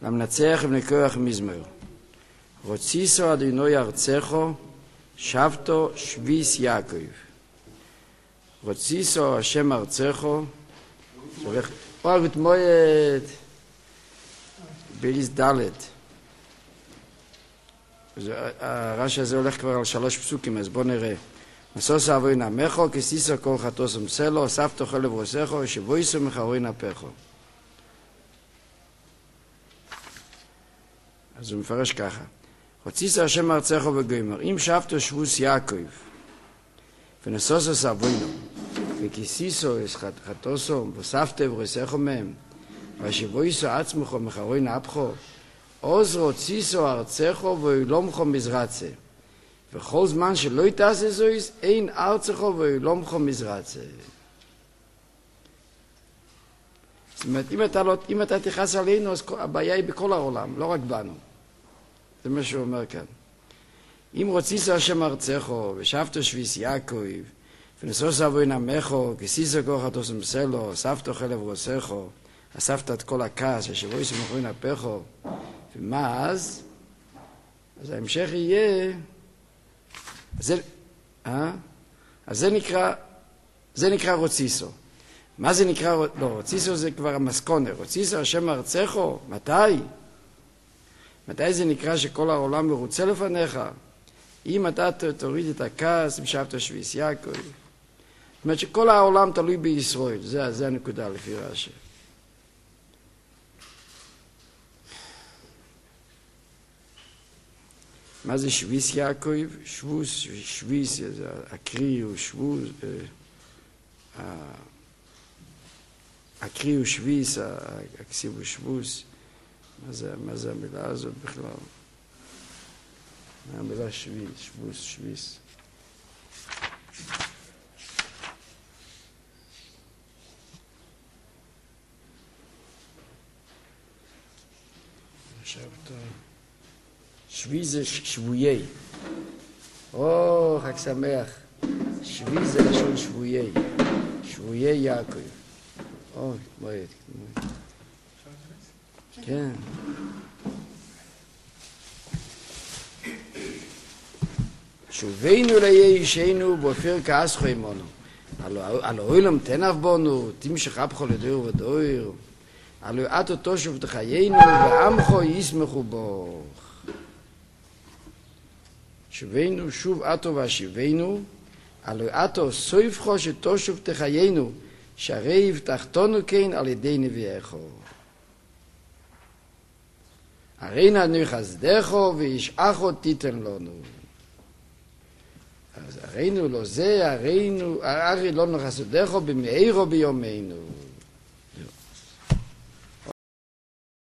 למנצח ובני כוח מזמור. רוציסו אדינוי ארצךו, שבתו שביס יעקב. רוציסו השם ארצךו, זה הולך, אוהבת מועד, ביליס דלת. הרש"י הזה הולך כבר על 3 פסוקים, אז בואו נראה. מסוס אבוי נמכו, כסיסו כל חטוס ומסלו, סבתו חלב רוסכו, שבויסו מחרוי נפכו. אז הוא מפרש ככה. רוציסו השם ארצךו וגוימר, אם שבתו שבוס יעקב, ונסוסו אבוינו, וכסיסו חטוסו, וסבתו ורוסכו מהם, ושבויסו עצמכו מחרוי נפכו, עוז רוציסו ארצךו ואילומכו מזרצה. וכל זמן שלא יתעשה זויס, אין ארצךו ואילומכו מזרצה. זאת אומרת, אם אתה תכעס עלינו, אז הבעיה היא בכל העולם, לא רק בנו. זה מה שהוא אומר כאן. אם רוציסו השם ארצךו, ושבתו שביס יעקב, ונסוס אבוי נמכו, כסיסו כל חטוס ומסלו, סבתו חלב רוסכו, אספת את כל הכעס, ושבויסו מחרוי נפכו, ומה אז? אז ההמשך יהיה, אז זה נקרא רוציסו. מה זה נקרא? לא, רוציסו זה כבר המסקונה. רוציסו השם ארצךו, מתי? מתי זה נקרא שכל העולם מרוצה לפניך? אם אתה תוריד את הכעס, אם שבתו שביס יעקב. זאת אומרת שכל העולם תלוי בישראל, זה הנקודה לפי רש"י. מה זה שביס יעקב? שבוס, שביס, הקרי הוא שבוס, הקרי הוא שביס, הכסיב הוא שבוס. מה זה המילה הזאת בכלל? המילה שביס, שבוס, שביס. שבי זה שבויי. חג שמח. שבי זה לשון שבויי. שבויי יעקב. מועד. כן. שובינו לישנו באופיר כעסכו עמנו. הלא אוילם תנף בנו, תמשך אפכו לדויר ודויר. הלא אתו תושב תחיינו ועמכו ישמחו בו. שווינו שוב אתו והשיבנו, הלא אתו סויפכו שתושב תחיינו, שהרי הבטחתנו כן על ידי נביאיכו. הרי נענו חסדךו וישעכו תיתן לנו. אז הרינו לא זה, הרי לא נחסדךו במאירו ביומנו.